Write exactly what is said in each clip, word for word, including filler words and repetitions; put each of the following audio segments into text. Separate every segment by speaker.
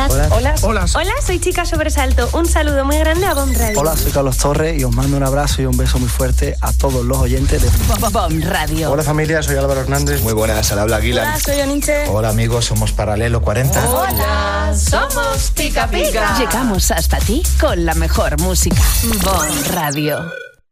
Speaker 1: Hola.
Speaker 2: Hola.
Speaker 1: Hola.
Speaker 3: Hola.
Speaker 1: Hola, soy Chica Sobresalto. Un saludo muy grande a Bomb Radio.
Speaker 4: Hola, soy Carlos Torres y os mando un abrazo y un beso muy fuerte a todos los oyentes de
Speaker 5: Bomb Radio.
Speaker 3: Hola familia, soy Álvaro Hernández.
Speaker 6: Muy buenas, al habla Aguilar.
Speaker 1: Hola, soy Oniche.
Speaker 6: Hola amigos, somos Paralelo cuarenta.
Speaker 1: Hola, somos Pica Pica.
Speaker 5: Llegamos hasta ti con la mejor música. Bomb Radio.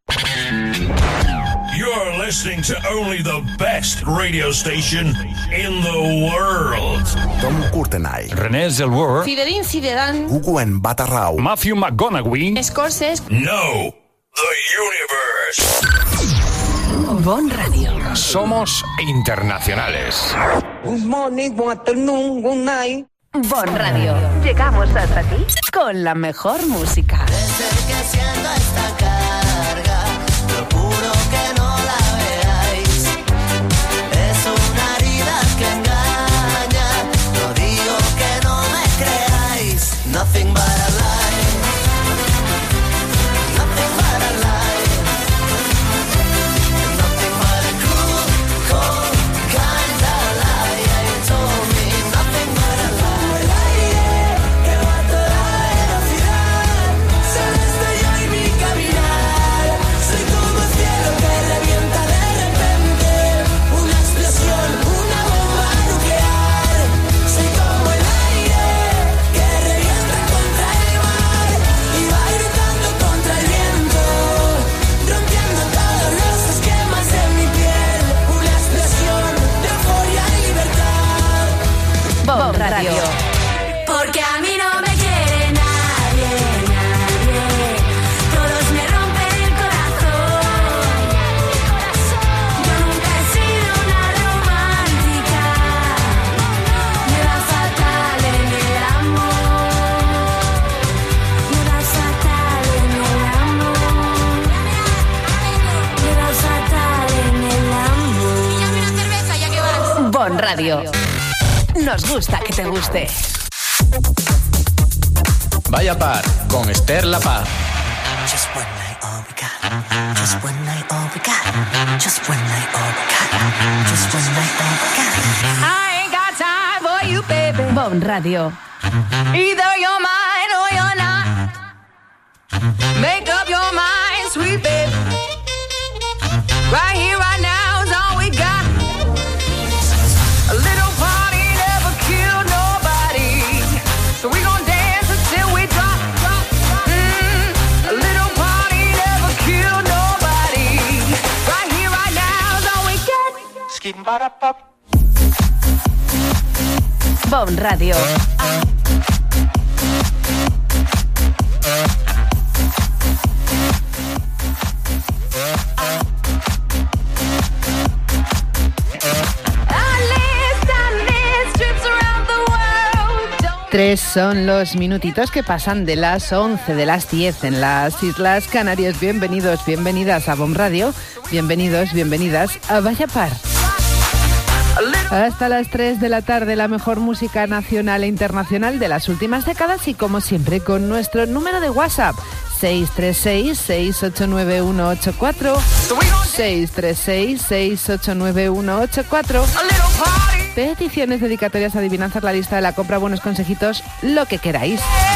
Speaker 7: You're listening to only the best radio station in the world.
Speaker 8: Tom Courtenay,
Speaker 9: René Zellweger,
Speaker 10: Zinedine Zidane,
Speaker 8: Guguen Batarrau,
Speaker 9: Matthew McConaughey,
Speaker 10: Scorsese.
Speaker 7: No, the universe.
Speaker 5: Bomb Radio.
Speaker 9: Somos internacionales.
Speaker 11: Good morning, good afternoon, good night.
Speaker 5: Bomb Radio. Llegamos hasta ti con la mejor música.
Speaker 12: Desde que siento esta carga, procuro que no la veáis. Es una herida que engaña. No digo que no me creáis. Nothing but a lie. Nothing but a lie. Nothing but a cruel, cold kind of lie. You told me nothing but a lie. Que va a toda velocidad. Celeste yo y mi caminar. Soy como el cielo que revienta de repente. Una explosión, una bomba nuclear. Soy como el aire que revienta contra el mar. Y va gritando contra el viento, rompiendo todos los esquemas de mi piel. Una explosión de euforia y libertad.
Speaker 5: Bomb Radio.
Speaker 12: Porque a mí no me quiere nadie, nadie. Todos me rompen el corazón. Yo nunca he sido una romántica. Me va fatal en el amor. Me va fatal en el amor. Me va fatal en el amor. Píllame una cerveza ya que vas.
Speaker 5: Bomb Radio. Nos gusta que te guste.
Speaker 6: Vaya par, con Esther La Paz.
Speaker 12: Just one night, all we got. Just one night, all we got. Just one night, all we got. Just one night, all we got.
Speaker 10: I ain't got time for you, baby.
Speaker 5: Bomb Radio.
Speaker 10: Either you're mine or you're not. Make up your mind, sweet baby. Right here, right now is all we got. A little party never killed nobody. So we gon' dance until we drop, drop, drop. Mm, a little party never killed nobody. Right here, right now is all we got.
Speaker 3: Skin para pop.
Speaker 5: Bomb Radio. Tres son los minutitos que pasan de las once, de las diez en las Islas Canarias. Bienvenidos, bienvenidas a Bomb Radio. Bienvenidos, bienvenidas a Vaya Par. Hasta las tres de la tarde, la mejor música nacional e internacional de las últimas décadas y como siempre con nuestro número de WhatsApp seis tres seis, seis ocho nueve uno ocho cuatro, seis tres seis, seis ocho nueve uno ocho cuatro. Peticiones, dedicatorias, adivinanzas, la lista de la compra, buenos consejitos, lo que queráis.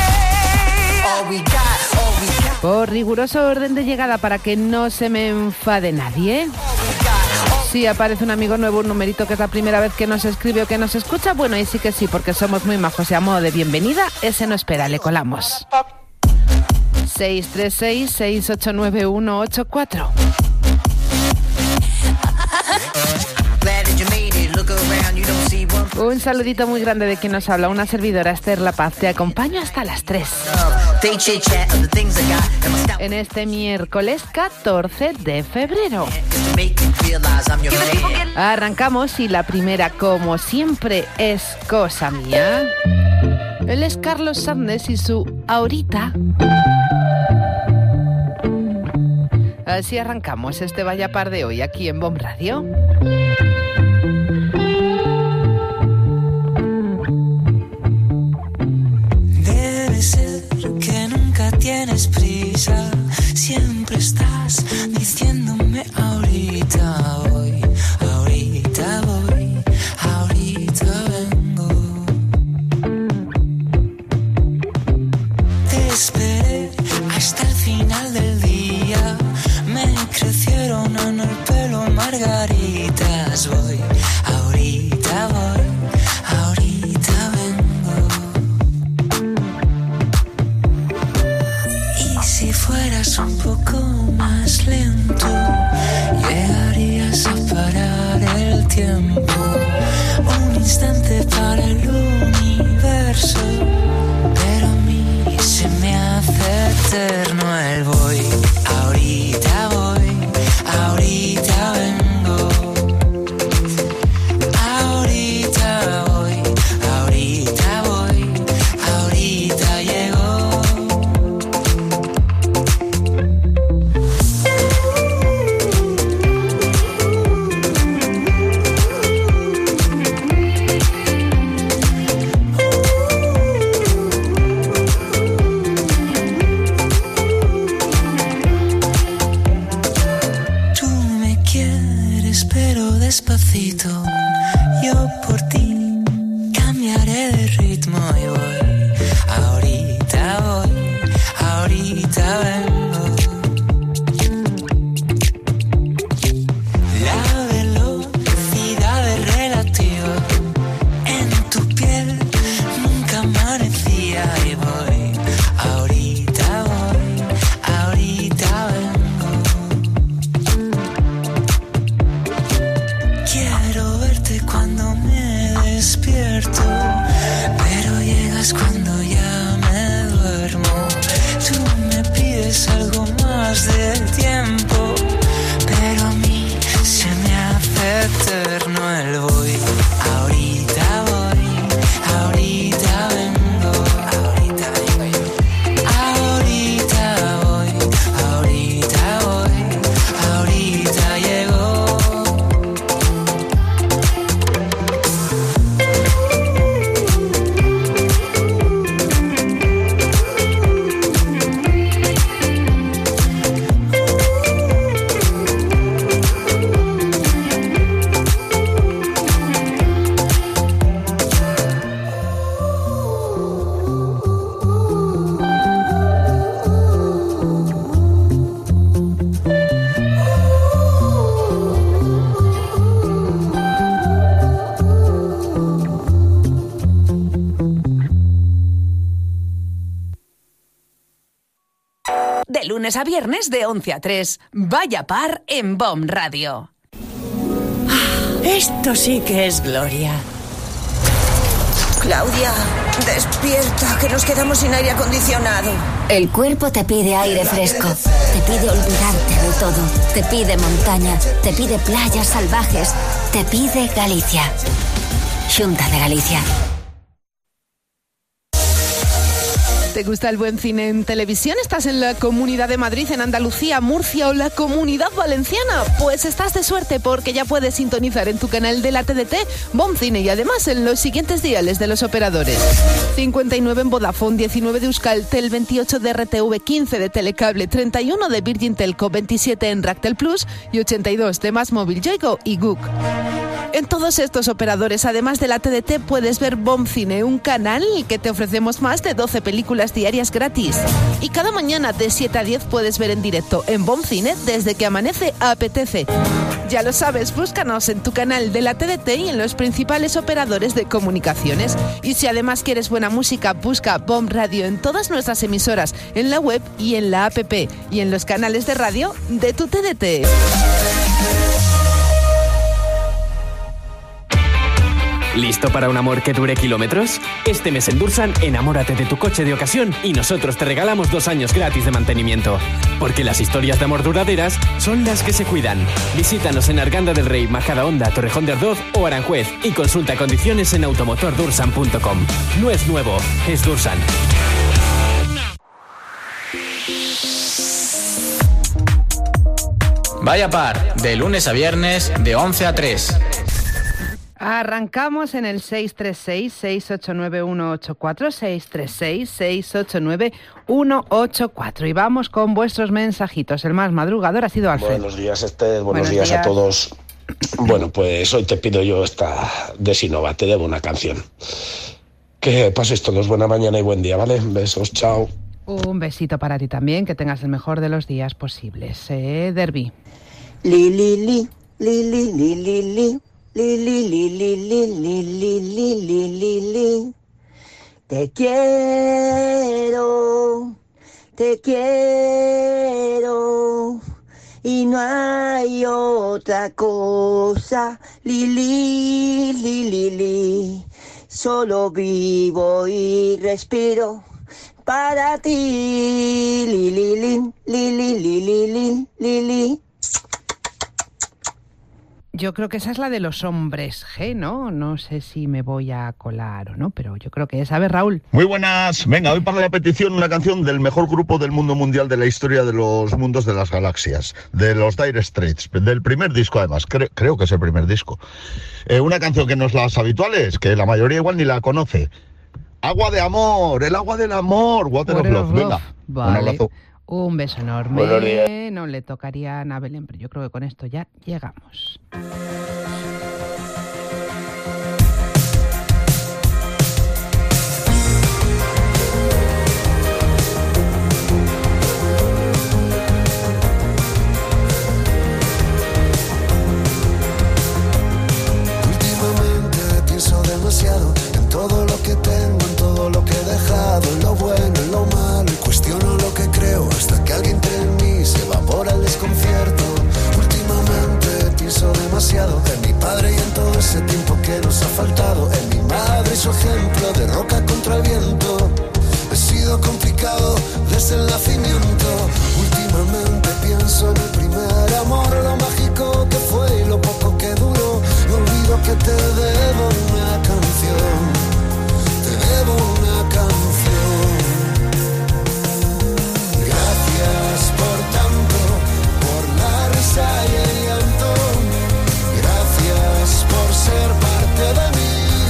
Speaker 5: Por riguroso orden de llegada para que no se me enfade nadie. Si aparece un amigo nuevo, un numerito que es la primera vez que nos escribe o que nos escucha, bueno, ahí sí que sí, porque somos muy majos y a modo de bienvenida, ese no espera, le colamos. seis tres seis, seis ocho nueve uno ocho cuatro. Un saludito muy grande de quien nos habla, una servidora, Esther La Paz. Te acompaño hasta las tres. En este miércoles catorce de febrero. Arrancamos y la primera, como siempre, es cosa mía. Él es Carlos Sandes y su Ahorita. Así arrancamos este Vaya Par de hoy aquí en Bomb Radio.
Speaker 12: Debe ser que nunca tienes prisa, siempre estás diciéndome ahorita voy, ahorita voy, ahorita vengo. esperé hasta el final del día. Me crecieron en el pelo margaritas. Voy, ahorita voy, ahorita vengo. Y si fueras un poco más lento, llegarías a parar el tiempo. Un instante para el universo, pero a mí se me hace eterno el voy. Ahorita voy, ahorita vengo. Ahorita voy, ahorita voy, ahorita llego. Despacito, yo por ti cambiaré de ritmo y voy. Ahorita voy, ahorita vengo. La velocidad es relativa. En tu piel nunca amanecía y voy. Ahorita voy, ahorita vengo. Quiero verte cuando me despierto, pero llegas cuando ya me duermo. Tú me pides algo más de tiempo, pero a mí se me hace eterno el voy. Ahorita voy, ahorita vengo. Ahorita vengo yo. Ahorita voy, ahorita voy, ahorita llego.
Speaker 2: De lunes a viernes de once a tres. Vaya Par en B O M Radio.
Speaker 13: Esto sí que es gloria.
Speaker 14: Claudia, despierta, que nos quedamos sin aire acondicionado.
Speaker 15: El cuerpo te pide aire fresco, te pide olvidarte de todo, te pide montaña, te pide playas salvajes, te pide Galicia. Xunta de Galicia.
Speaker 5: ¿Te gusta el buen cine en televisión? ¿Estás en la Comunidad de Madrid, en Andalucía, Murcia o la Comunidad Valenciana? Pues estás de suerte porque ya puedes sintonizar en tu canal de la T D T B O M Cine y además en los siguientes diales de los operadores. cincuenta y nueve en Vodafone, diecinueve de Euskaltel, veintiocho de R T V, quince de Telecable, treinta y uno de Virgin Telco, veintisiete en Ractel Plus y ochenta y dos de Más Móvil, Yoigo y Guk. En todos estos operadores, además de la T D T, puedes ver B O M Cine, un canal que te ofrecemos más de doce películas diarias gratis. Y cada mañana de siete a diez puedes ver en directo en B O M Cine desde que amanece apetece. Ya lo sabes, búscanos en tu canal de la T D T y en los principales operadores de comunicaciones. Y si además quieres buena música, busca B O M Radio en todas nuestras emisoras, en la web y en la app y en los canales de radio de tu T D T.
Speaker 16: ¿Listo para un amor que dure kilómetros? Este mes en Dursan, enamórate de tu coche de ocasión y nosotros te regalamos dos años gratis de mantenimiento. Porque las historias de amor duraderas son las que se cuidan. Visítanos en Arganda del Rey, Majadahonda, Torrejón de Ardoz o Aranjuez y consulta condiciones en automotor dursan punto com. No es nuevo, es Dursan.
Speaker 6: Vaya Par, de lunes a viernes de once a tres.
Speaker 5: Arrancamos en el seis tres seis, seis ocho nueve, uno ocho cuatro, seis tres seis, seis ocho nueve, uno ocho cuatro y vamos con vuestros mensajitos. El más madrugador ha sido Alfred.
Speaker 17: Buenos días, Esther. Buenos,
Speaker 5: Buenos
Speaker 17: días,
Speaker 5: días
Speaker 17: a todos. Bueno, pues hoy te pido yo esta de Sinova, te debo una canción. Que paséis todos buena mañana y buen día, ¿vale? Besos, chao.
Speaker 5: Un besito para ti también, que tengas el mejor de los días posibles. ¿Eh, Derby?
Speaker 11: Li, li, li, li, li, li, li, li, li, li, li, li, li, li, li, li, li, li, li. Te quiero, te quiero, y no hay otra cosa. Li, li, li, li, li. Solo vivo y respiro para ti. Li, li, li, li, li, li, li, li, li, li.
Speaker 5: Yo creo que esa es la de los hombres G, ¿no? No sé si me voy a colar o no, pero yo creo que es. A ver, Raúl.
Speaker 13: Muy buenas. Venga, hoy para la petición una canción del mejor grupo del mundo mundial de la historia de los mundos de las galaxias, de los Dire Straits, del primer disco además, cre- creo que es el primer disco. Eh, una canción que no es las habituales, que la mayoría igual ni la conoce. Agua de amor, el agua del amor, Water, Water of Love. Of Venga, love.
Speaker 5: Vale.
Speaker 13: Un abrazo.
Speaker 5: Un beso enorme.
Speaker 13: Buenos días.
Speaker 5: No le tocaría a Belén, pero yo creo que con esto ya llegamos.
Speaker 12: Últimamente pienso demasiado en todo lo que tengo, en todo lo que he dejado, en lo bueno, en lo malo, y cuestiono lo que creo hasta que alguien entre en mí se evapora el desconcierto. Últimamente pienso demasiado en mi padre y en todo ese tiempo que nos ha faltado, en mi madre y su ejemplo de roca contra el viento. He sido complicado desde el nacimiento. Últimamente pienso en el primer amor, lo mágico que fue y lo poco que duró. No olvido que te debo una canción, te debo una canción. Gracias por tanto, por la risa y el llanto. Gracias por ser parte de mí.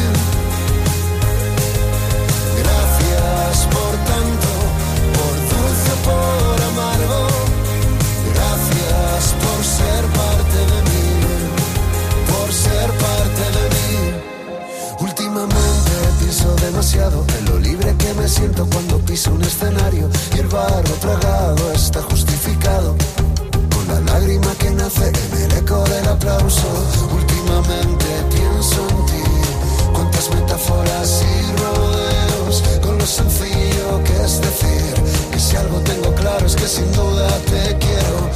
Speaker 12: Gracias por tanto, por dulce, por amargo. Gracias por ser parte de mí, por ser parte de mí. Últimamente pienso demasiado en lo libre que me siento cuando piso un escenario y el barro tragado está justificado con la lágrima que nace en el eco del aplauso. Últimamente pienso en ti, cuántas metáforas y rodeos con lo sencillo que es decir que si algo tengo claro es que sin duda te quiero.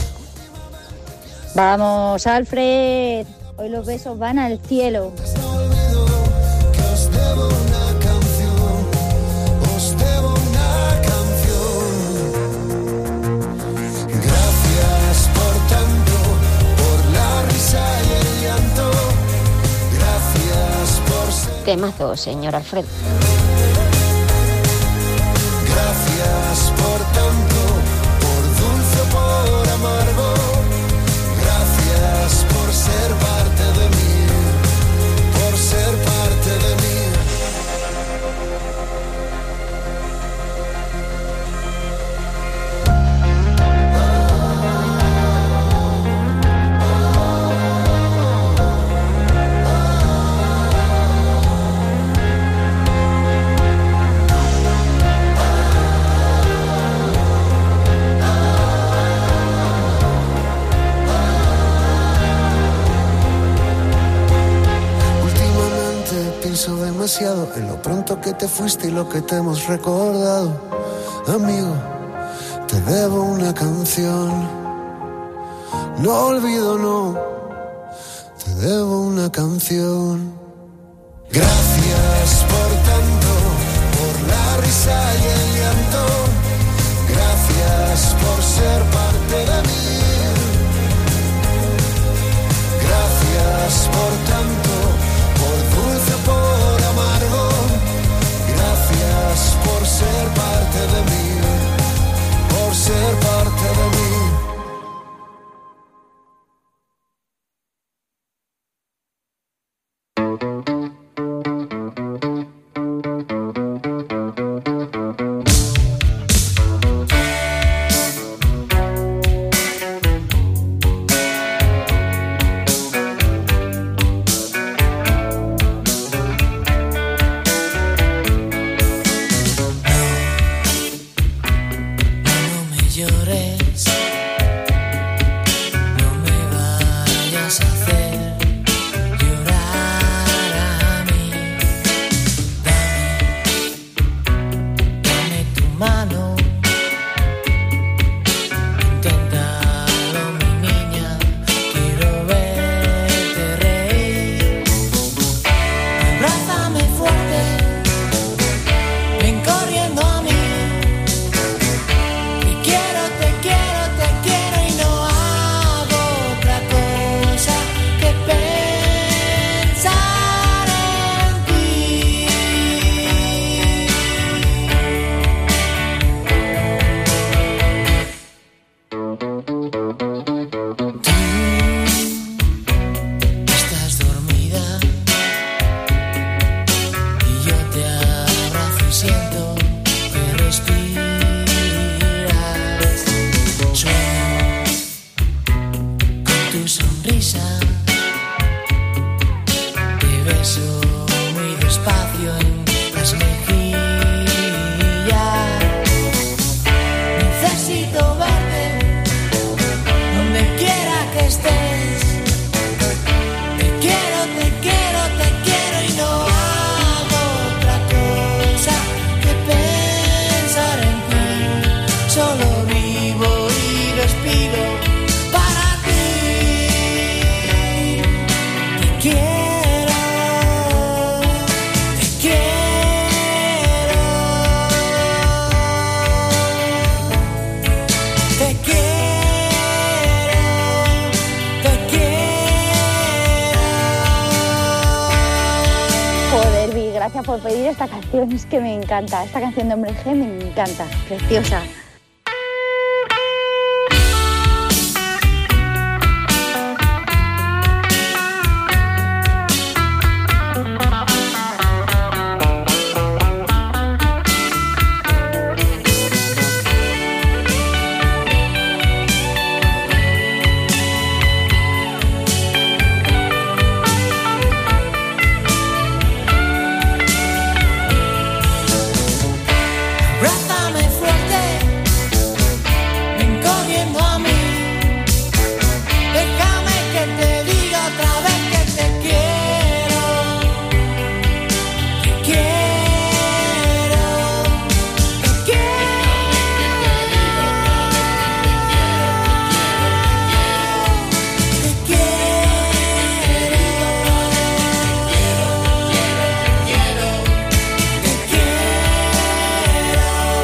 Speaker 18: Vamos, Alfred, hoy los besos van al cielo.
Speaker 12: Os debo una canción, os debo una canción. Gracias por tanto, por la risa y el llanto. Gracias por ser.
Speaker 15: Temazo, señor Alfredo.
Speaker 12: Gracias por tanto, por dulce, por amargo. Gracias por ser parte de mí, por ser parte de mí. Pienso demasiado en lo pronto que te fuiste y lo que te hemos recordado. Amigo, te debo una canción. No olvido, no. Te debo una canción. Gracias por tanto, por la risa y el llanto. Gracias por ser parte de mí. Gracias por tanto, por dulce, por amargo. Gracias por ser parte de mí, por ser parte de mí. respiras. Sueño con tu sonrisa, te beso muy despacio en las mejillas. Necesito verte donde quiera que estés. Te quiero, te quiero, te quiero y no hago otra cosa que pensar en ti. Solo vivo y respiro para ti. Te quiero, te quiero, te quiero, te quiero.
Speaker 18: Joder, Vi, gracias por pedir esta canción, es que me encanta. Esta canción de Hombre G me encanta, preciosa.
Speaker 12: Abrázame fuerte, ven corriendo a mí. Déjame que te diga otra vez que te quiero. Te quiero, te quiero. Te quiero, te quiero.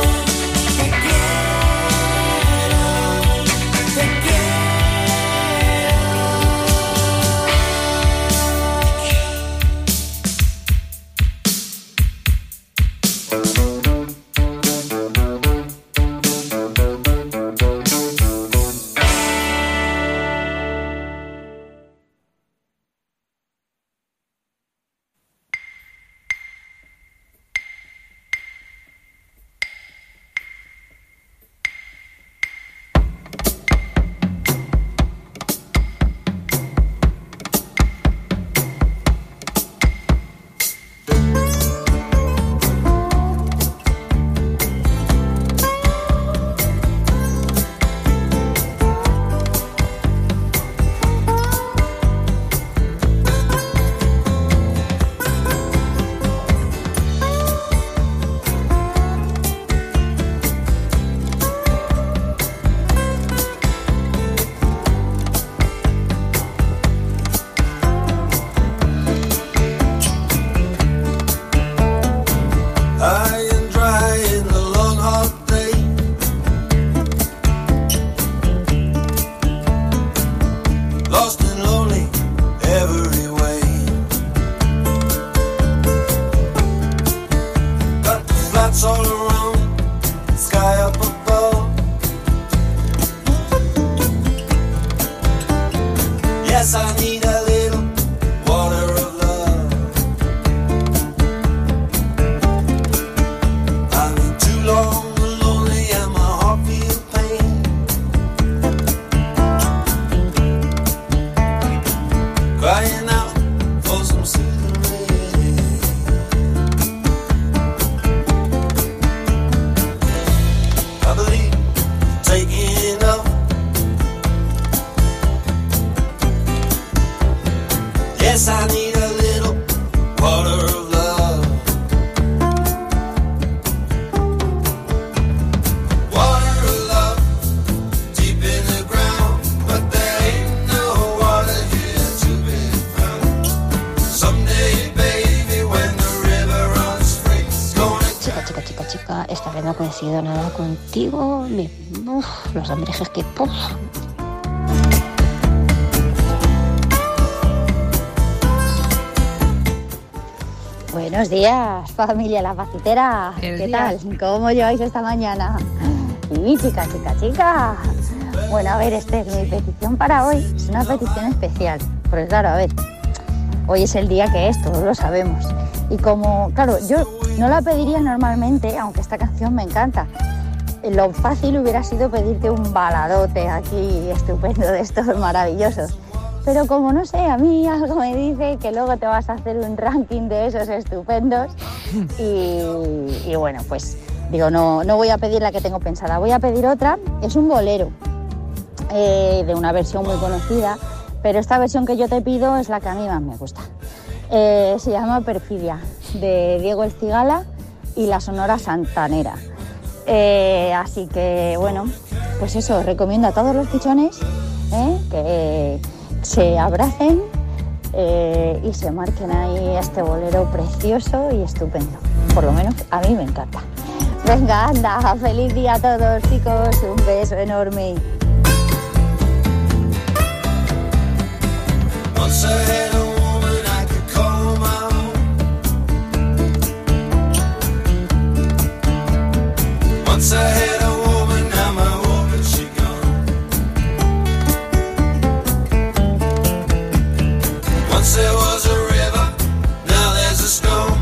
Speaker 12: High and dry in the long hot day, lost and lonely every way. Got the flats all around, sky up above. Yes, I need a little water of love. I've been too long and lonely and my heart feels pain. Crying out for some soothing rain. I believe taking enough. Yes, I need a little water of love. Water of love, deep in the ground, but there ain't no water here to be found. Someday, baby, when the river runs free, it's gonna
Speaker 19: Chica, chica, chica, chica, esta vez no coincido nada contigo. Me, uf, los hombres que puf.
Speaker 18: Buenos días, familia La Pacitera.
Speaker 5: Buenos
Speaker 18: ¿Qué
Speaker 5: días.
Speaker 18: tal? ¿Cómo lleváis esta mañana? Y chica, chica, chica. Bueno, a ver, Esther, mi petición para hoy es una petición especial. Porque claro, a ver, hoy es el día que es, todos lo sabemos. Y como, claro, yo no la pediría normalmente, aunque esta canción me encanta. Lo fácil hubiera sido pedirte un baladote aquí estupendo de estos maravillosos. Pero como no sé, a mí algo me dice que luego te vas a hacer un ranking de esos estupendos. Y, y bueno, pues digo, no, no voy a pedir la que tengo pensada, voy a pedir otra. Es un bolero eh, de una versión muy conocida, pero esta versión que yo te pido es la que a mí más me gusta. Eh, se llama Perfidia, de Diego El Cigala y la Sonora Santanera. Eh, así que, bueno, pues eso, recomiendo a todos los pichones eh, que se abracen eh, y se marquen ahí este bolero precioso y estupendo. Por lo menos a mí me encanta. Venga, anda, feliz día a todos, chicos, un beso enorme.
Speaker 12: Once I had a woman, now my woman, she gone. Once there was a river, now there's a storm.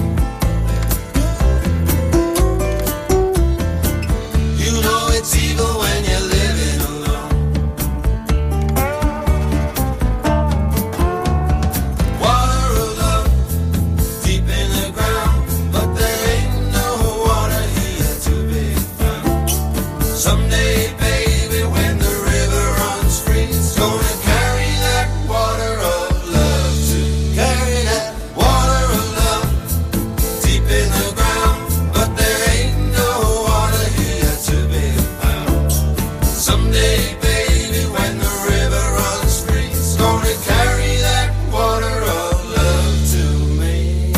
Speaker 12: You know it's evil when you're living alone. Water of love, deep in the ground, but there ain't no water here to be found. Someday, baby, when the river runs free, it's gonna carry that water of love to carry that water of love deep in the ground, but there ain't no water here to be found. Someday, baby, when the river runs free, it's gonna carry that water of love to me.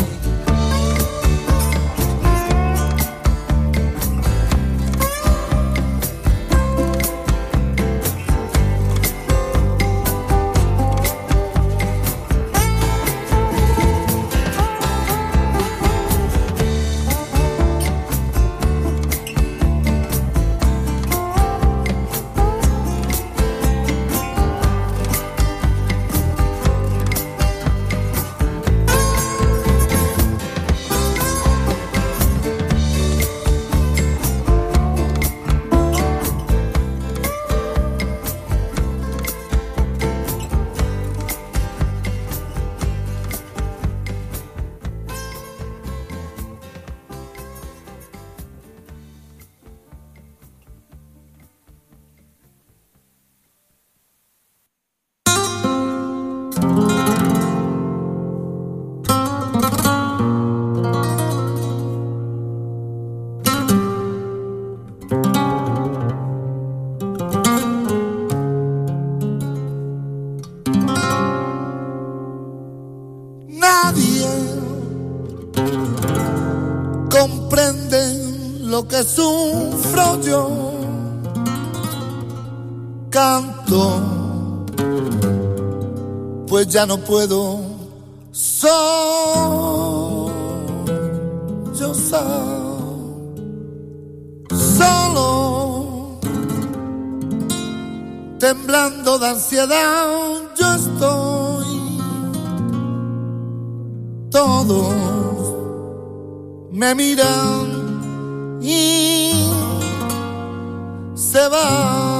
Speaker 20: Nadie comprende lo que sufro yo. Canto, pues ya no puedo sollozar. Solo, temblando de ansiedad, yo estoy. Todos me miran y se van.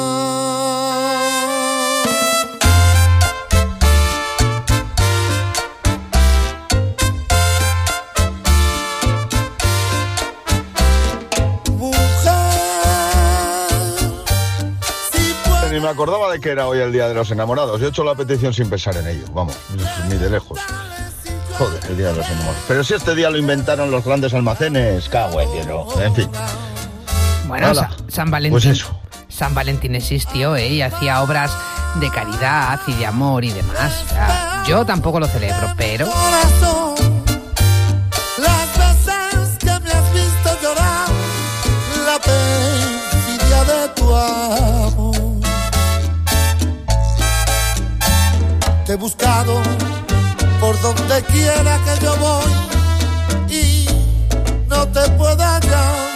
Speaker 13: Ni me acordaba de que era hoy el Día de los Enamorados. Yo he hecho la petición sin pensar en ello, vamos, ni de lejos. Joder, el Día de los Enamorados. Pero si este día lo inventaron los grandes almacenes, cago en Dios, en fin.
Speaker 5: Bueno, Sa- San Valentín.
Speaker 13: Pues eso.
Speaker 5: San Valentín existió, ¿eh? Y hacía obras de caridad y de amor y demás. O sea, yo tampoco lo celebro, pero...
Speaker 20: Corazón, las veces que me has visto llorar, la perfidia de tu amor. Te he buscado por donde quiera que yo voy y no te puedo hallar.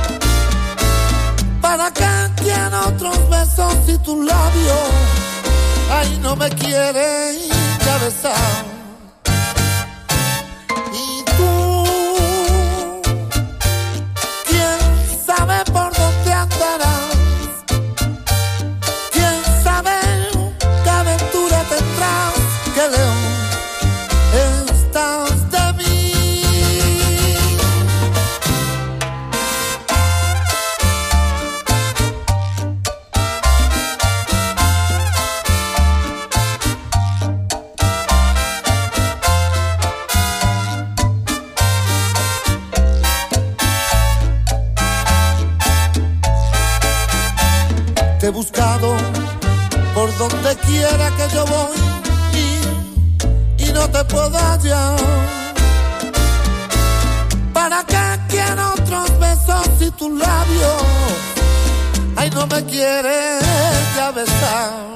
Speaker 20: ¿Para qué tiene otros besos y tus labios? Ay, no me quieren ya besar. Y Te he buscado por donde quiera que yo voy y, y no te puedo hallar. ¿Para qué quiero otros besos si tus labios, ay, no me quieres ya besar?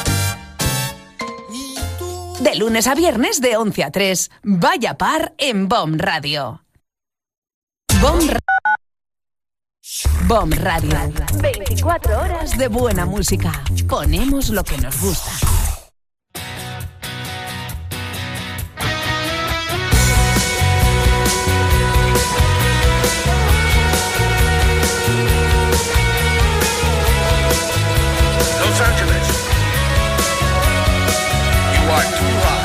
Speaker 2: De lunes a viernes de once a tres, Vaya Par en BOM Radio. BOM Radio. BOM Radio. veinticuatro horas de buena música. Ponemos lo que nos gusta.
Speaker 7: Los Angeles. You are too hot.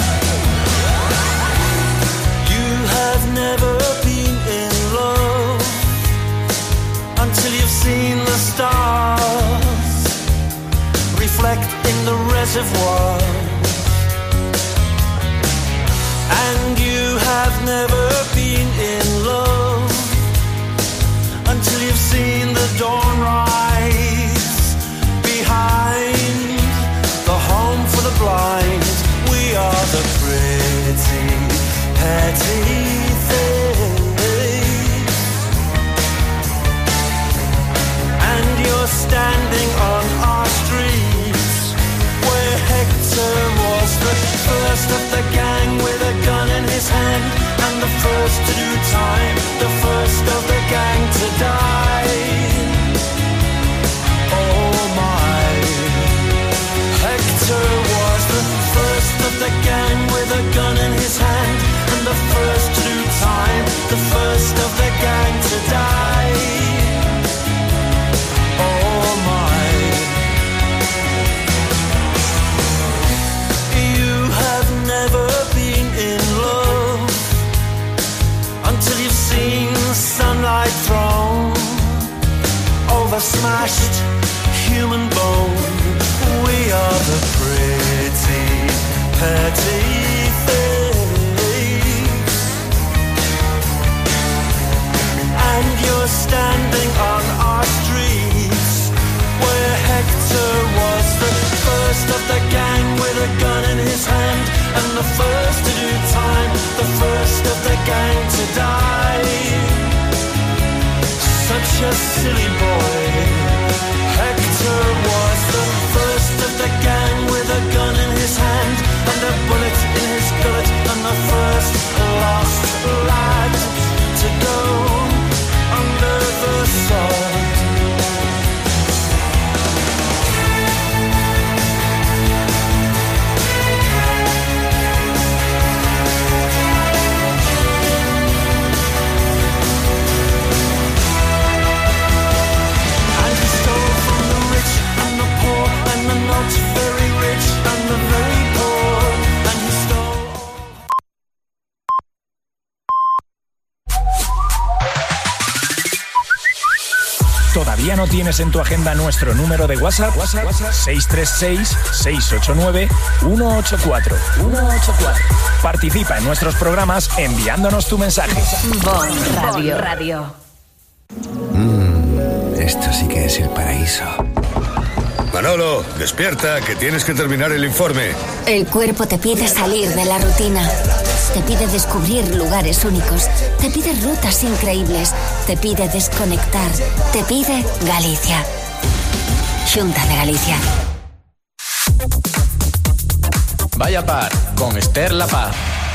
Speaker 12: You have never been in love until you've seen the stars reflect in the reservoir. And you have never been in love until you've seen the dawn rise behind the home for the blind. We are the pretty, petty things. And you're standing on our streets where Hector was the first of the gang with a gun in his hand, and the first to do time, the first of the gang to die. Oh my, Hector was the first of the gang with a gun in his hand, and the first to do time, the first of the gang to die. Oh my, you have never been in love until you've seen sunlight thrown over smashed human bone. We are the pretty, petty things. And you're standing on our streets where Hector was the first of the gang with a gun in his hand, and the first to do time, the first of the gang to die. Such a silly boy. Hector was the first of the gang with a gun in his hand and a bullet in his gullet, and the first lost lad to go under the sword. Not very rich and the very poor, and he stole all.
Speaker 9: ¿Todavía no tienes en tu agenda nuestro número de WhatsApp? WhatsApp, WhatsApp seis tres seis, seis ocho nueve, uno ocho cuatro. Participa en nuestros programas enviándonos tu mensaje.
Speaker 2: BOM Radio. Radio.
Speaker 21: Mm, esto sí que es el paraíso.
Speaker 22: Manolo, despierta, que tienes que terminar el informe.
Speaker 15: El cuerpo te pide salir de la rutina. Te pide descubrir lugares únicos. Te pide rutas increíbles. Te pide desconectar. Te pide Galicia. Xunta de Galicia.
Speaker 6: Vaya Par, con Esther La Paz.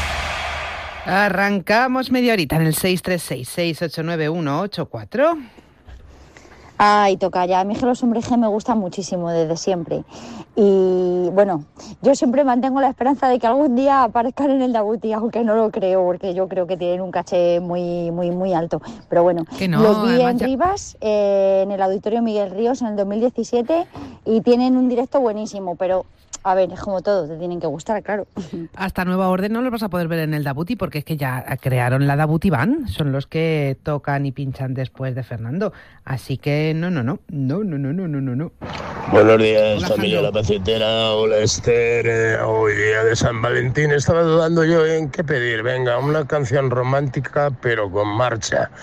Speaker 5: Arrancamos media horita en el seis tres seis, seis ocho nueve, uno ocho cuatro.
Speaker 18: Ay, tocaya, a mí que los hombres G me gustan muchísimo desde siempre. Y bueno, yo siempre mantengo la esperanza de que algún día aparezcan en el Dabuti, aunque no lo creo, porque yo creo que tienen un caché muy, muy, muy alto. Pero bueno,
Speaker 5: no,
Speaker 18: los vi en
Speaker 5: ya...
Speaker 18: Rivas, eh, en el Auditorio Miguel Ríos en el dos mil diecisiete, y tienen un directo buenísimo, pero... A ver, es como todo, te tienen que gustar, claro.
Speaker 5: Hasta nueva orden no los vas a poder ver en el Dabuti, porque es que ya crearon la Dabuti Band, son los que tocan y pinchan después de Fernando. Así que no, no, no, no, no, no, no, no, no, no.
Speaker 17: Buenos días, familia La Pacetera. Hola, Esther. Eh, hoy día de San Valentín estaba dudando yo en qué pedir. Venga, una canción romántica, pero con marcha.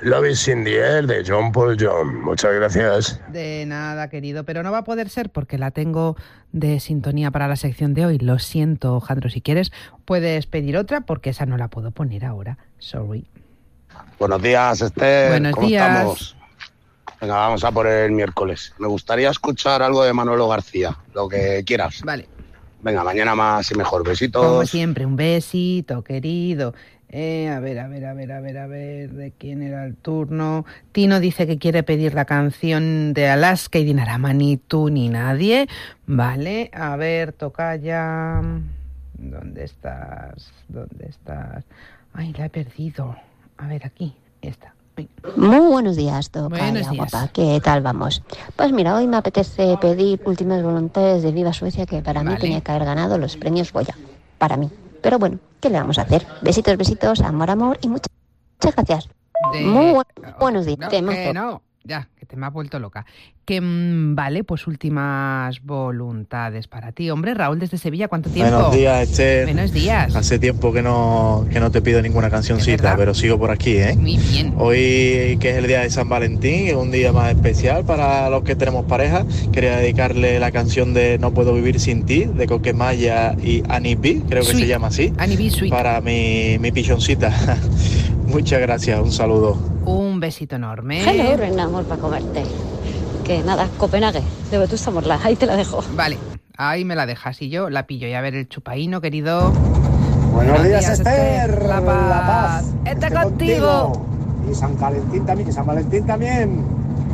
Speaker 17: Love is in the air de John Paul John. Muchas gracias.
Speaker 5: De nada, querido, pero no va a poder ser porque la tengo de sintonía para la sección de hoy. Lo siento, Jandro, si quieres puedes pedir otra porque esa no la puedo poner ahora. Sorry.
Speaker 1: Buenos días, Esther.
Speaker 5: Buenos
Speaker 1: ¿Cómo
Speaker 5: días.
Speaker 1: estamos? Venga, vamos a por el miércoles. Me gustaría escuchar algo de Manolo García, lo que quieras.
Speaker 5: Vale.
Speaker 1: Venga, mañana más y mejor. Besitos.
Speaker 5: Como siempre, un besito, querido. Eh, a ver, a ver, a ver, a ver, a ver, ¿de quién era el turno? Tino dice que quiere pedir la canción de Alaska y Dinarama, ni tú ni nadie. Vale, a ver, tocaya. ¿Dónde estás? ¿Dónde estás? Ay, la he perdido. A ver, aquí, esta. Ay.
Speaker 19: Muy buenos días, Tocaya,
Speaker 5: Buenos días.
Speaker 19: guapa. ¿Qué tal vamos? Pues mira, hoy me apetece pedir Últimas Voluntades de Viva Suecia, que para
Speaker 5: Vale.
Speaker 19: mí tenía que haber ganado los premios Goya. Para mí. Pero bueno, ¿qué le vamos a hacer? Besitos, besitos, amor, amor y muchas, muchas gracias.
Speaker 5: De-
Speaker 19: Muy bu- buenos días.
Speaker 5: No,
Speaker 19: Temazo.
Speaker 5: que no, ya, que te me has vuelto loca. Que mm, vale, pues últimas voluntades para ti. Hombre, Raúl desde Sevilla, ¿cuánto tiempo?
Speaker 4: Buenos días, Esther.
Speaker 5: Buenos días.
Speaker 4: Hace tiempo que no, que no te pido ninguna cancioncita, pero sigo por aquí, ¿eh?
Speaker 5: Muy bien.
Speaker 4: Hoy, que es el día de San Valentín, es un día más especial para los que tenemos pareja. Quería dedicarle la canción de No puedo vivir sin ti, de Coquemaya y Annie B, creo que
Speaker 5: Sweet.
Speaker 4: se llama así.
Speaker 5: Annie B, Sweet.
Speaker 4: Para mi, mi pichoncita. Muchas gracias, un saludo.
Speaker 5: Un besito enorme.
Speaker 23: Hello, reina, amor, para comerte. Que nada, Copenhague, de Vetusta Morla, ahí te la dejo.
Speaker 5: Vale, ahí me la dejas y yo la pillo. Y a ver el chupaíno, querido.
Speaker 24: Buenos días, Esther.
Speaker 5: La paz.
Speaker 24: La paz.
Speaker 5: Está
Speaker 24: Esté
Speaker 5: contigo.
Speaker 24: Y San Valentín también, y San Valentín también.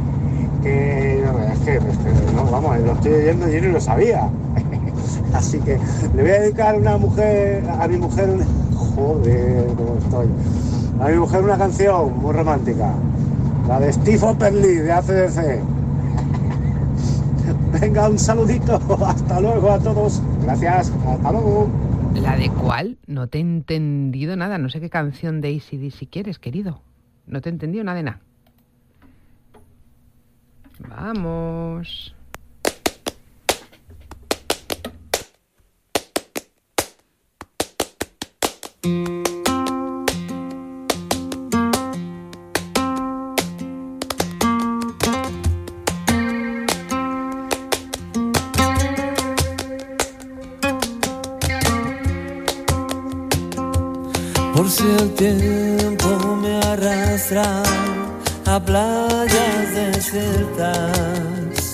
Speaker 24: Que es que, es que no, vamos, lo estoy oyendo y yo ni lo sabía. Así que le voy a dedicar a una mujer, a mi mujer, un... joder, cómo estoy. A mi mujer una canción muy romántica. La de Steve Opperly de A C D C. Venga, un saludito. Hasta luego a todos. Gracias. Hasta luego.
Speaker 5: ¿La de cuál? No te he entendido nada. No sé qué canción de A C D C quieres, querido. No te he entendido nada de nada. Vamos.
Speaker 12: Por si el tiempo me arrastra a playas desiertas,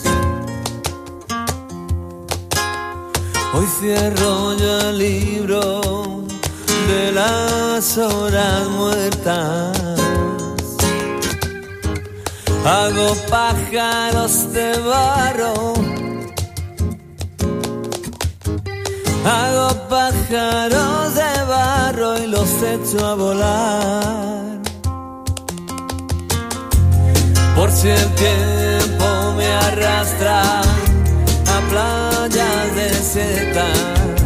Speaker 12: hoy cierro yo el libro de las horas muertas. Hago pájaros de barro, hago pájaros de barro y los echo a volar. Por si el tiempo me arrastra a playas desiertas,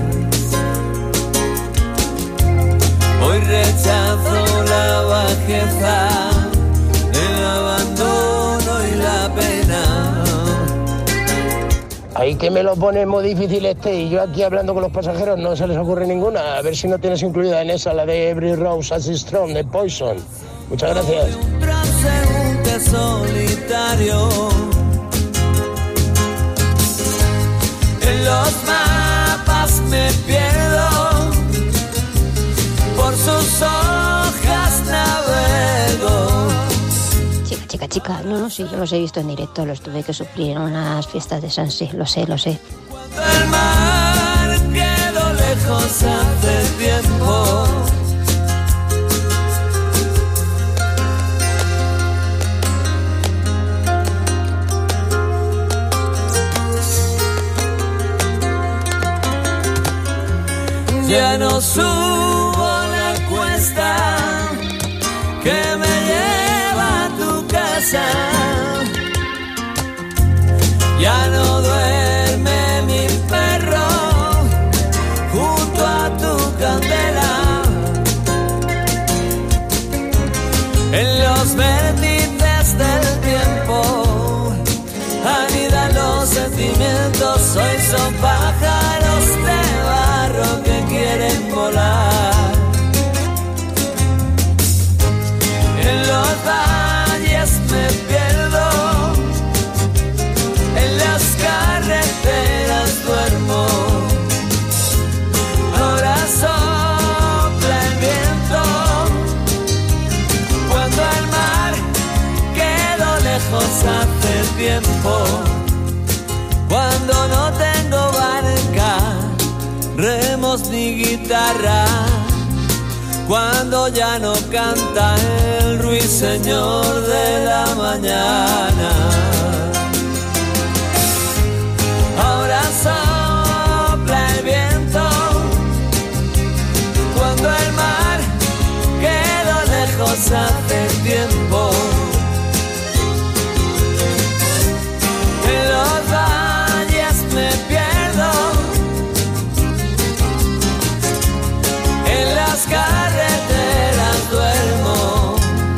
Speaker 12: hoy rechazo la bajeza, el abandono y la pena.
Speaker 17: Ahí que me lo pone muy difícil este y yo aquí hablando con los pasajeros no se les ocurre ninguna. A ver si no tienes incluida en esa la de Every Rose as is Strong de Poison. Muchas gracias.
Speaker 12: Un transeúnte solitario en los mapas me pierdo, por sus hojas navego.
Speaker 19: Chica, chica, chica. No, no, sí, yo los he visto en directo. Los tuve que suplir en unas fiestas de Sansi. Lo sé, lo sé.
Speaker 12: El mar quedó lejos hace tiempo. Ya no subo la cuesta que me lleva a tu casa. Ya no duerme mi perro junto a tu candela. En los vértices del tiempo anidan los sentimientos. Hoy son pájaros de barro que quieren volar. En los barros lejos hace tiempo, cuando no tengo barca, remos ni guitarra, cuando ya no canta el ruiseñor de la mañana. Ahora sopla el viento, cuando el mar quedó lejos hace tiempo. En los valles me pierdo, en las carreteras duermo.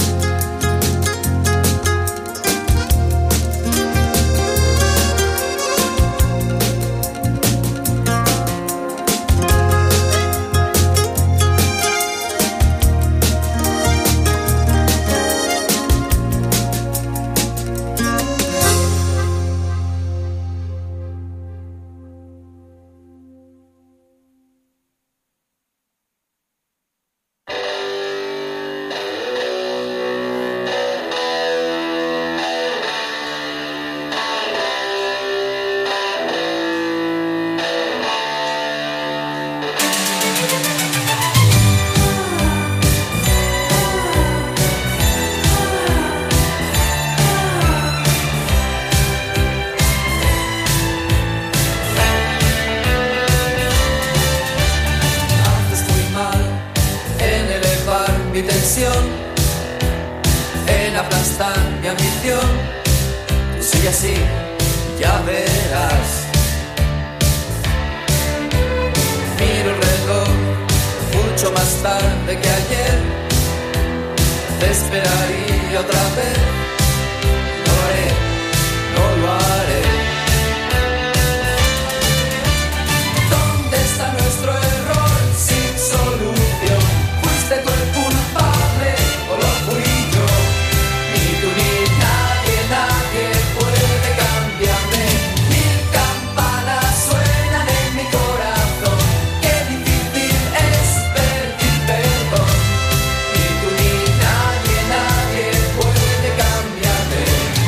Speaker 12: En aplastar mi ambición, tú sigue así, ya verás. Miro el reloj, mucho más tarde que ayer, te esperaría otra vez. No lo haré, no lo haré. ¿Dónde está nuestro error sin solución? ¿Fuiste tú el culpable o lo fui yo? Ni tú ni nadie, nadie puede cambiarme. Mil campanas suenan en mi corazón. Qué difícil es pedir perdón. Ni tú ni nadie, nadie puede cambiarme.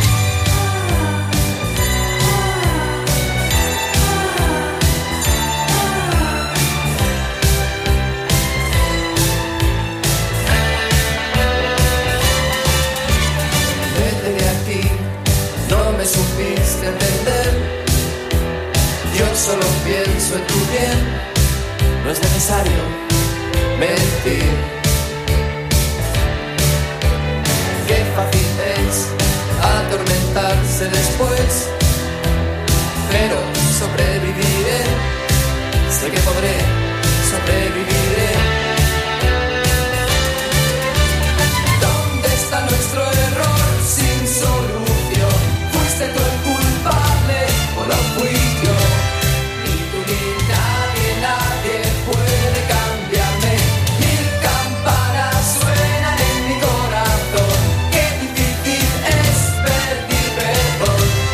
Speaker 12: Vete de aquí, no me supiste entender. Yo solo pienso en tu bien, no es necesario mentir. Qué fácil es atormentarse después, pero sobreviviré, sé que podré, sobreviviré. ¿Dónde está nuestro error sin solución? ¿Fuiste tú el culpable o lo fui yo? Ni tú ni nadie, nadie puede cambiarme. Mil campanas suenan en mi corazón. Qué difícil es pedir perdón.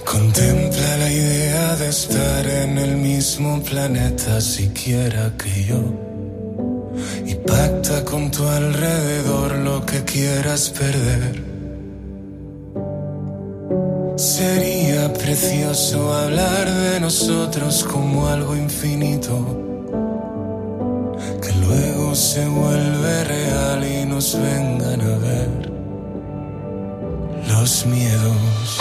Speaker 3: Contempla la idea de estar en el mismo planeta siquiera que yo. Y pacta con tu alrededor lo que quieras perder. Sería precioso hablar de nosotros como algo infinito, que luego se vuelve real y nos vengan a ver los miedos.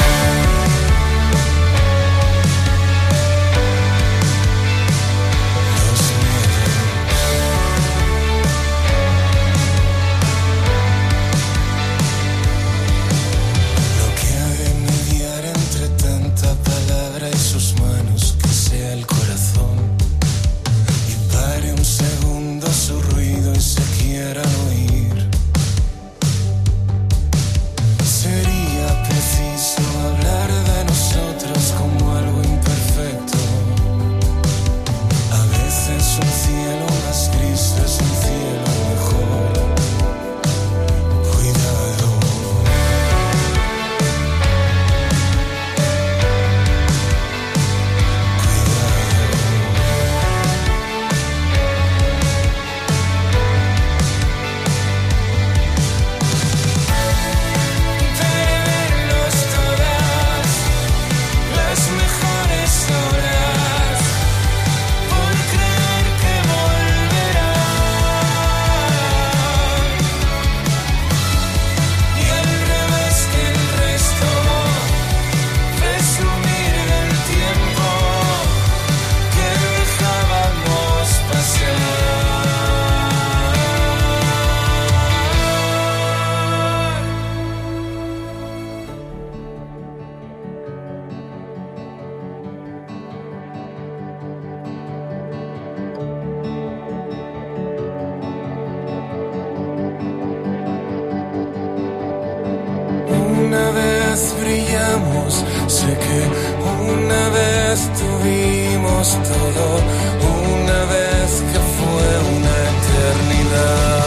Speaker 3: Una vez brillamos, sé que una vez tuvimos todo, una vez que fue una eternidad.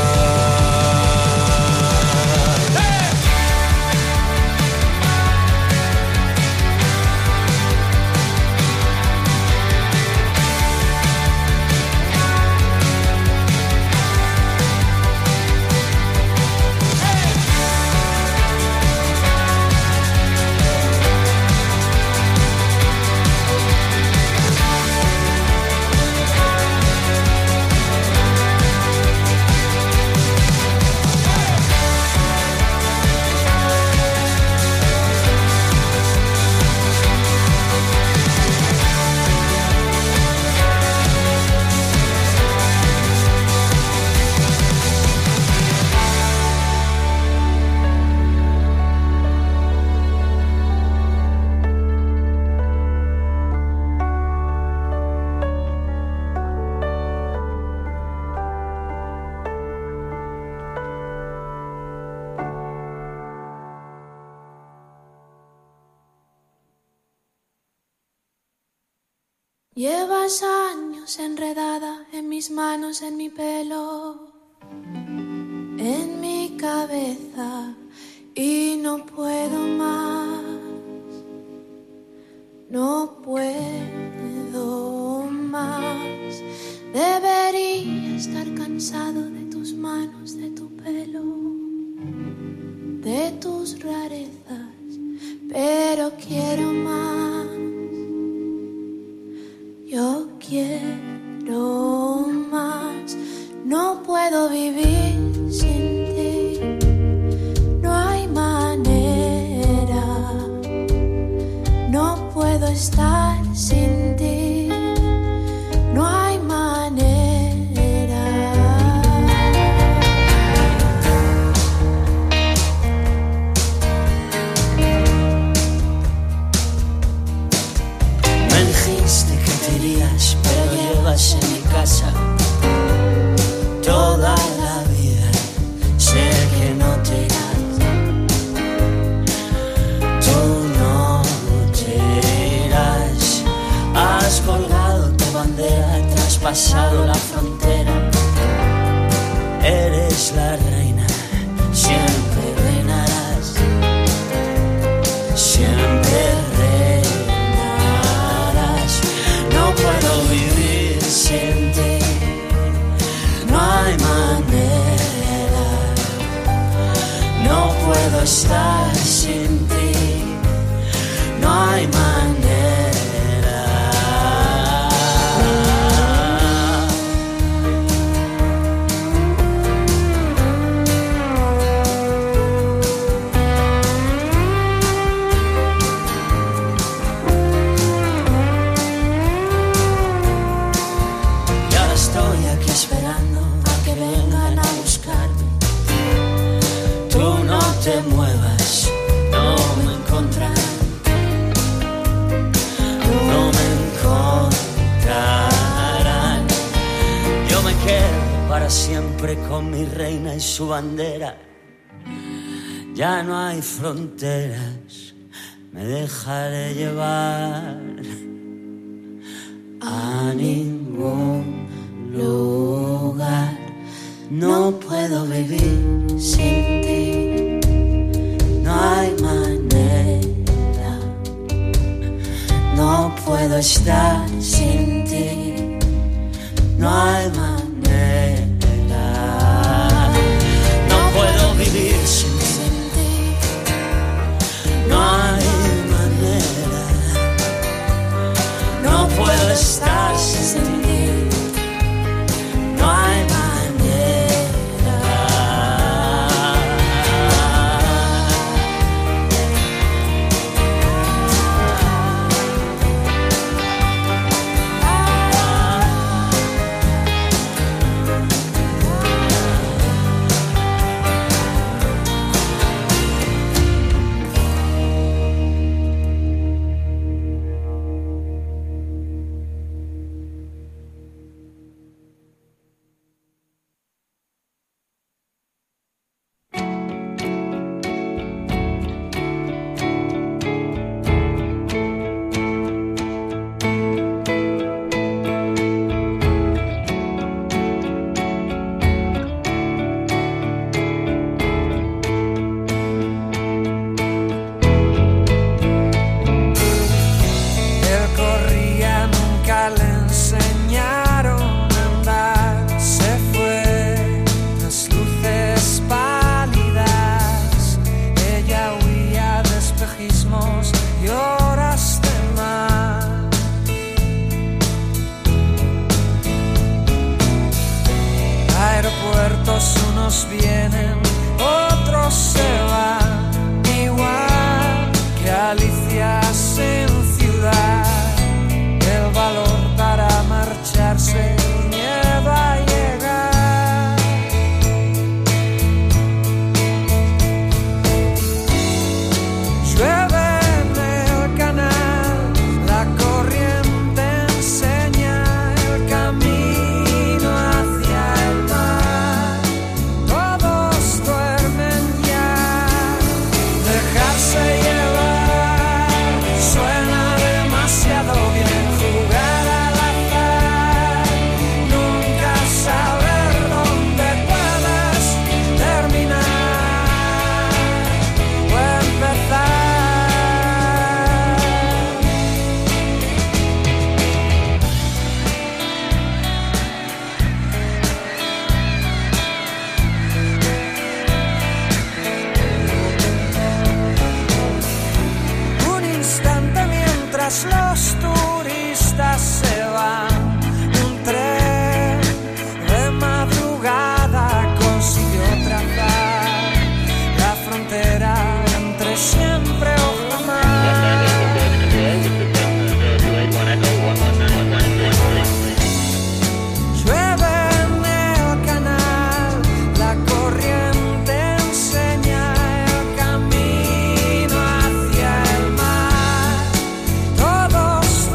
Speaker 8: Llevas años enredada en mis manos, en mi pelo, en mi cabeza y no puedo más, no puedo más. Debería estar cansado de tus manos, de tu pelo, de tus rarezas, pero quiero más. Yo quiero más, no puedo vivir sin ti, no hay manera, no puedo estar sin ti, no hay manera.
Speaker 12: Me dijiste que te irías, pero llevas en mi casa toda la vida. Sé que no te irás, tú no te irás. Has colgado tu bandera, traspasado la frontera. Eres la reina, siempre reinarás, siempre reinarás.
Speaker 10: con mi reina y su bandera. Ya no hay fronteras, me dejaré llevar a ningún lugar. No puedo vivir sin ti, no hay manera. No puedo estar sin ti, no hay manera. No puedo vivir sin ti, no hay manera. No puedo estar sin ti, no hay manera.
Speaker 12: Los turistas se van, un tren de madrugada consiguió trazar la frontera entre siempre o jamás. Llueve en el canal, la corriente enseña el camino hacia el mar. Todos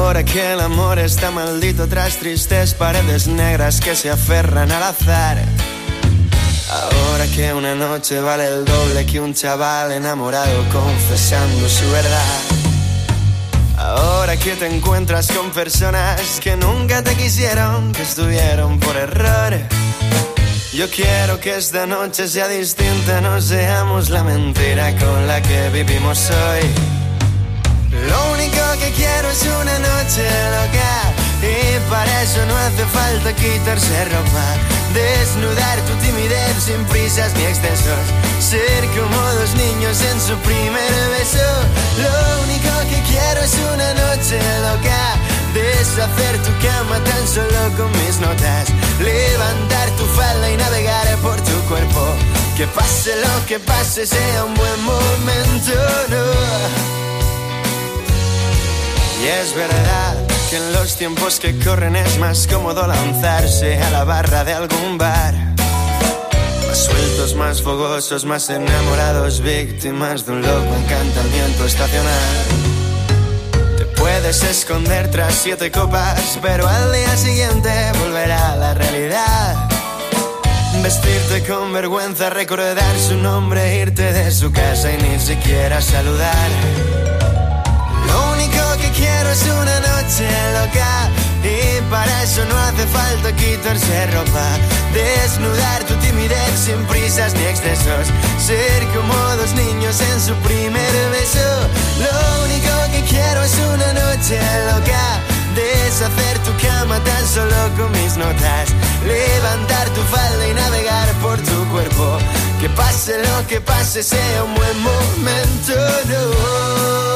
Speaker 11: Ahora que el amor está maldito tras tristes paredes negras que se aferran al azar. Ahora que una noche vale el doble que un chaval enamorado confesando su verdad. Ahora que te encuentras con personas que nunca te quisieron, que estuvieron por error. Yo quiero que esta noche sea distinta, no seamos la mentira con la que vivimos hoy. Lo único que quiero es una noche loca, y para eso no hace falta quitarse ropa. Desnudar tu timidez sin prisas ni excesos, ser como dos niños en su primer beso. Lo único que quiero es una noche loca, deshacer tu cama tan solo con mis notas, levantar tu falda y navegar por tu cuerpo. Que pase lo que pase, sea un buen momento, no. Y es verdad que en los tiempos que corren es más cómodo lanzarse a la barra de algún bar. Más sueltos, más fogosos, más enamorados, víctimas de un loco encantamiento estacional. Te puedes esconder tras siete copas, pero al día siguiente volverá a la realidad. Vestirte con vergüenza, recordar su nombre, irte de su casa y ni siquiera saludar. Lo único que quiero es una noche loca, y para eso no hace falta quitarse ropa. Desnudar tu timidez sin prisas ni excesos, ser como dos niños en su primer beso. Lo único que quiero es una noche loca, deshacer tu cama tan solo con mis notas, levantar tu falda y navegar por tu cuerpo. Que pase lo que pase, sea un buen momento, no.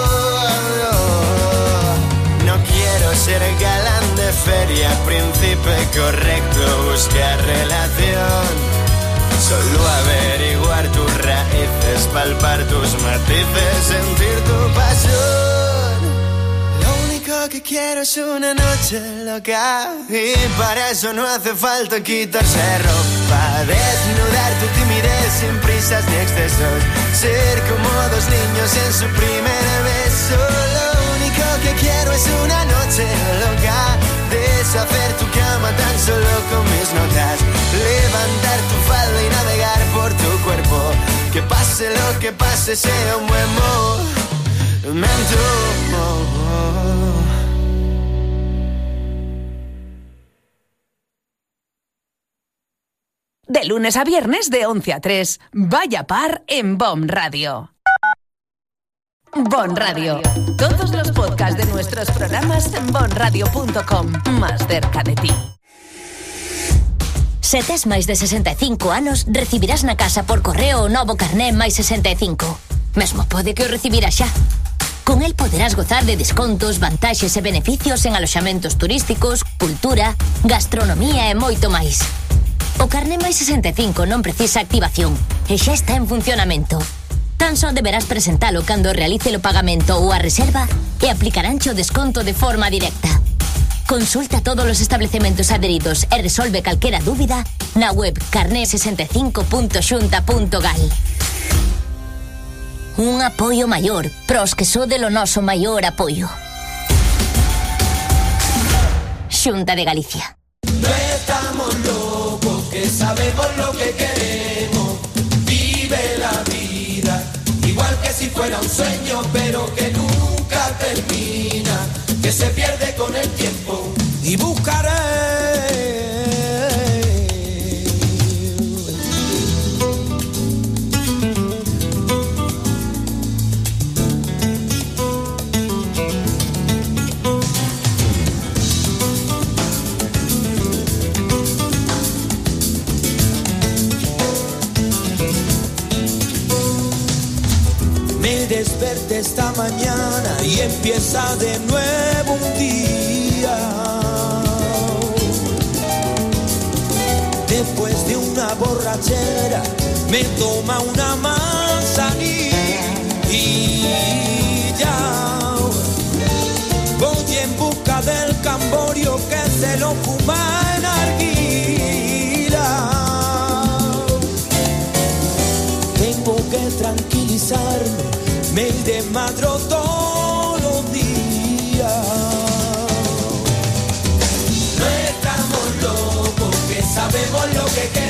Speaker 11: No quiero ser galán de feria, príncipe correcto, buscar relación. Solo averiguar tus raíces, palpar tus matices, sentir tu pasión. Lo único que quiero es una noche loca, y para eso no hace falta quitarse ropa. Desnudar tu timidez sin prisas ni excesos, ser como dos niños en su primer beso. Lo único que quiero es una noche loca, deshacer tu cama tan solo con mis notas, levantar tu falda y navegar por tu cuerpo. Que pase lo que pase, sea un buen momento.
Speaker 2: De lunes a viernes de once a tres, Vaya Par en Bon Radio. Bon Radio. Todos los podcasts de nuestros programas en bon radio punto com. Más cerca de ti.
Speaker 15: Se tes máis de sesenta e cinco anos, recibirás na casa por correo o novo carné máis sesenta e cinco. Mesmo pode que o recibirás xa. Con el poderás gozar de descontos, vantaxes e beneficios en aloxamentos turísticos, cultura, gastronomía e moito máis. O carné máis sesenta e cinco non precisa activación e xa está en funcionamento. Tan só deberás presentalo cando realice o pagamento ou a reserva e aplicaránche o desconto de forma directa. Consulta todos os establecementos adheridos e resolve calquera dúbida na web carné sesenta e cinco punto xunta punto gal. Un apoio maior pros que sode o noso maior apoio. Xunta de Galicia.
Speaker 12: No estamos locos, que sabemos lo que queremos. Vive la vida, igual que si fuera un sueño, pero que nunca termina, que se pierde con el tiempo. Y buscaré desperté esta mañana y empieza de nuevo un día. Después de una borrachera me toma una manzanilla y ya voy en busca del camborio que se lo fuma en arguila. Tengo que tranquilizarme, me desmadro todos los días. que queda.